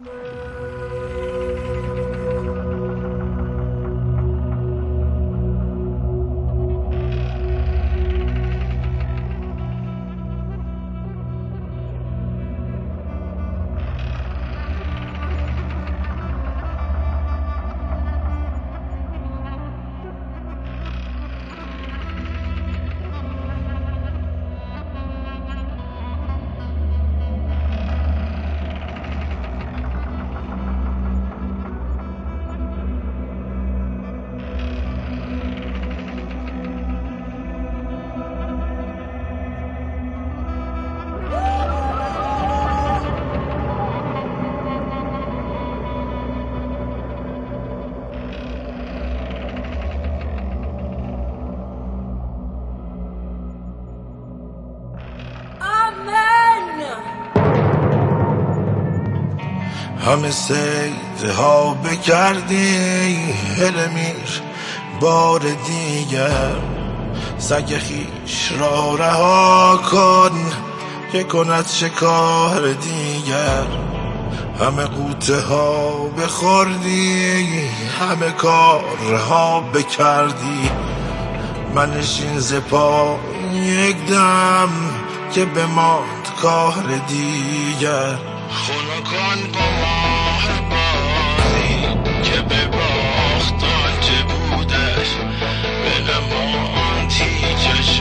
همه سیده ها بکردی هلمیر بار دیگر، سگ خیش را رها کن که کند شکار دیگر. همه قوطه ها بخوردی، همه کارها بکردی، منشین ز پا یک دم که بماند کار دیگر. خنکان قمار بازی که به باخت آنچه بودش، به نماند هیچش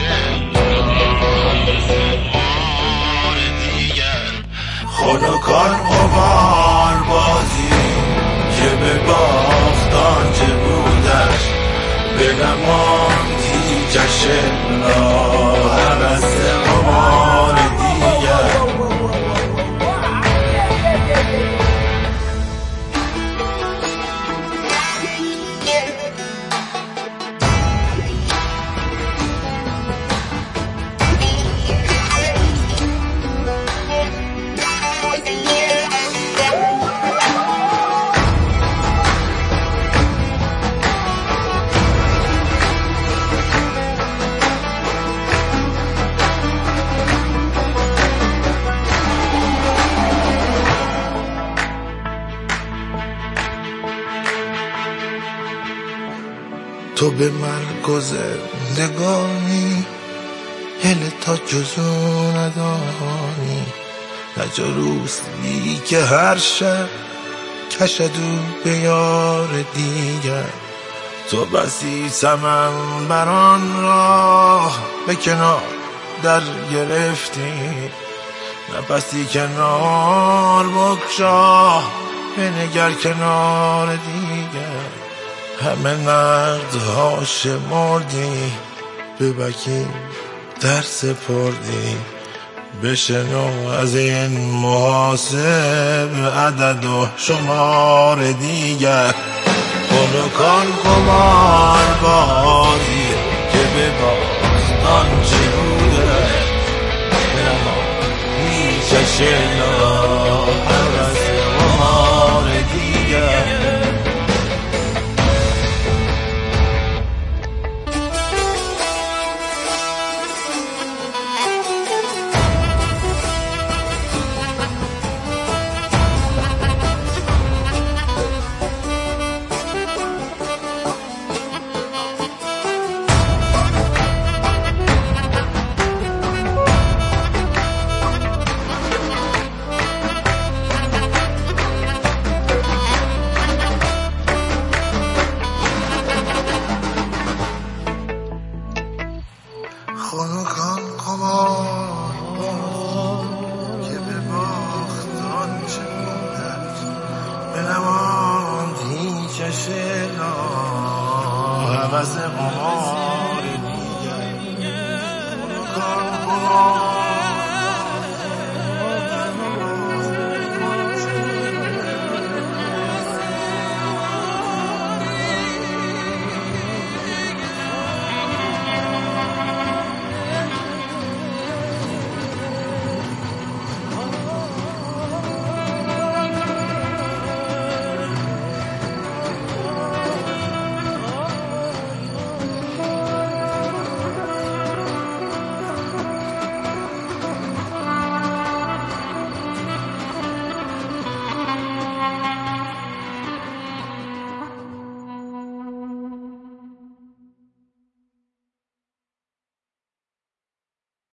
بار دیگر. خنکان قمار بازی که به باخت آنچه بودش، به نماند هیچش هوس قمار دیگر. تو به مرگ و زندگانی هل تا جزو ندانی، نجا روستی که هر شب کشدو به یار دیگر. تو بسی سمن بران راه به کنار در گرفتی، نفسی کنار بکشا بنگر کنار دیگر. همه نقدها شمردی به وکیل در سپردی، بشنو از این محاسب عدد و شمار دیگر. خنکان قمار بازی که به باخت آنچه بوده، اما هیچش هوس قمار دیگر. خنکان قمار که به باخت آنچه بودش، به نماند هیچش هوس قمار